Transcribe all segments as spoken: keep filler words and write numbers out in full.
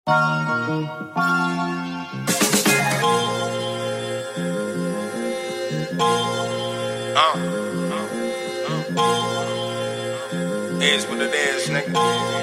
Uh, is what it is, nigga.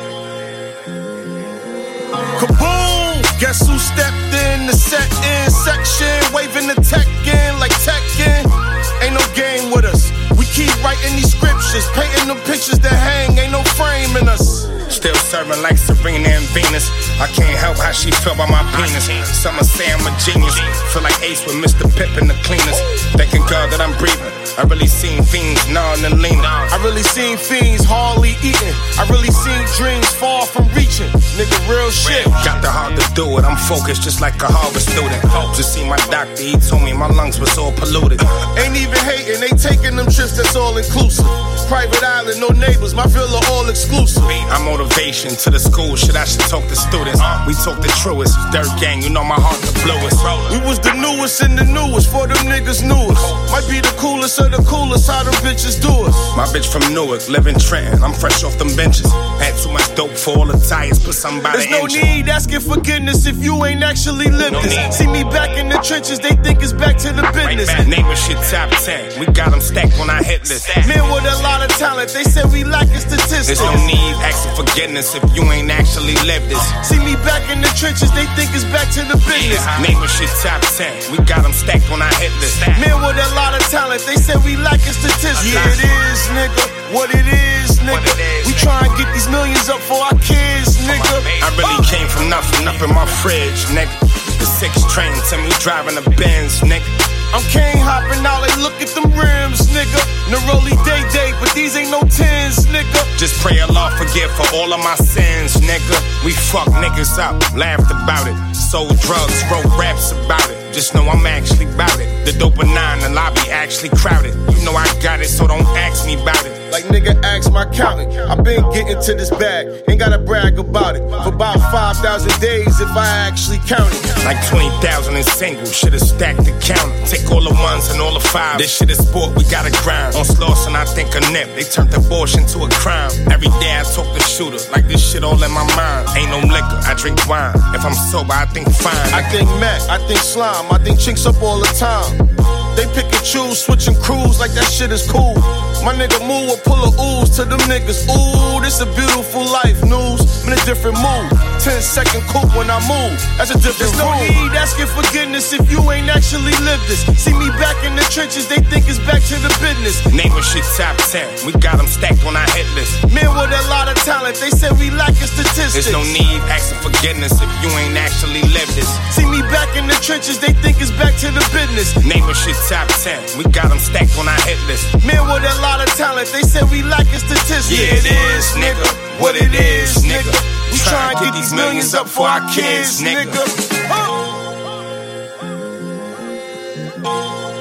Kaboom! Guess who stepped in the set-in section, waving the tech in like Tekken. Ain't no game with us. We keep writing these scriptures, painting them pictures that hang. Ain't no frame in us. Still serving like Serena and Venus. I can't help how she feel by my penis. Some say I'm a genius. Feel like Ace with Mister Pippin, the cleanest. Thanking God that I'm breathing. I really seen fiends gnawing and leaning. I really seen fiends hardly eating. I really seen dreams far from reaching. Nigga, real shit. Got the heart to do it. I'm focused just like a Harvard student. Just see my doctor, he told me my lungs was all polluted. Ain't even hating, they taking them trips that's all inclusive. Private island, no neighbors, my villa all exclusive. I'm motivation to the school, shit I should talk to students. We talk the truest, Dirt Gang, you know my heart the bluest. We was the newest and the newest, for them niggas newest. Might be the coolest of the coolest, how them bitches do us. My bitch from Newark, live in Trenton, I'm fresh off them benches. Had too much dope for all the tires, put something by the engine. There's no need asking forgiveness if you ain't actually lived no this. Need. See me back in the trenches, they think it's back to the business. Right back. Name a shit top ten, we got them stacked on our hit list. Men with a lot of talent, they said we lacking statistics. There's no need asking forgiveness if you ain't actually lived this. See me back in the trenches, they think it's back to the business. Name a shit top ten, we got them stacked on our hit list. Men with a lot of talent, they said we lacking statistics. Yeah, it is, nigga, what it is, nigga. It is, we try and get these millions up for our kids, nigga. I really oh. came from nothing up in my fridge, nigga. The six train to me driving a Benz, nigga. I'm cane hopping out, like look at them rims, nigga. Neroli day day, but these ain't no tens, nigga. Just pray Allah forgive for all of my sins, nigga. We fuck niggas up, laughed about it. Sold drugs, wrote raps about it. Just know I'm actually bout it. The dope and nine, the lobby actually crowded. You know I got it, so don't ask me about it. Like nigga, ask my accountant. I been getting to this bag, ain't gotta brag about it. For about five thousand days if I actually count it. Like twenty thousand in singles, should've stacked the counter. Take all the ones and all the five. This shit is sport, we gotta grind. On Slauson, I think a nip. They turned abortion to a crime. Every day I talk the shooter, like this shit all in my mind. Ain't no liquor, I drink wine. If I'm sober, I think fine. I think Mac, I think slime, I think chinks up all the time. They pick and choose, switching crews like that shit is cool. My nigga move will pull a ooze to them niggas. Ooh, this a beautiful life, news. I'm in a different mood. Ten second coupe when I move. That's a different There's no room. Need asking forgiveness if you ain't actually lived this. See me back in the trenches, they think it's back to the business. Name a shit top ten, we got them stacked on our hit list. Men with a lot of talent, they said we lacking statistics. There's no need asking forgiveness if you ain't actually lived this. See me back in the trenches, they think it's back to the business. Name a shit top ten, we got them stacked on our hit list. Men with a lot of talent, they said we lacking statistics. Yeah, it is, nigga, what it is, nigga. We try and get these millions up for our kids, nigga. Oh.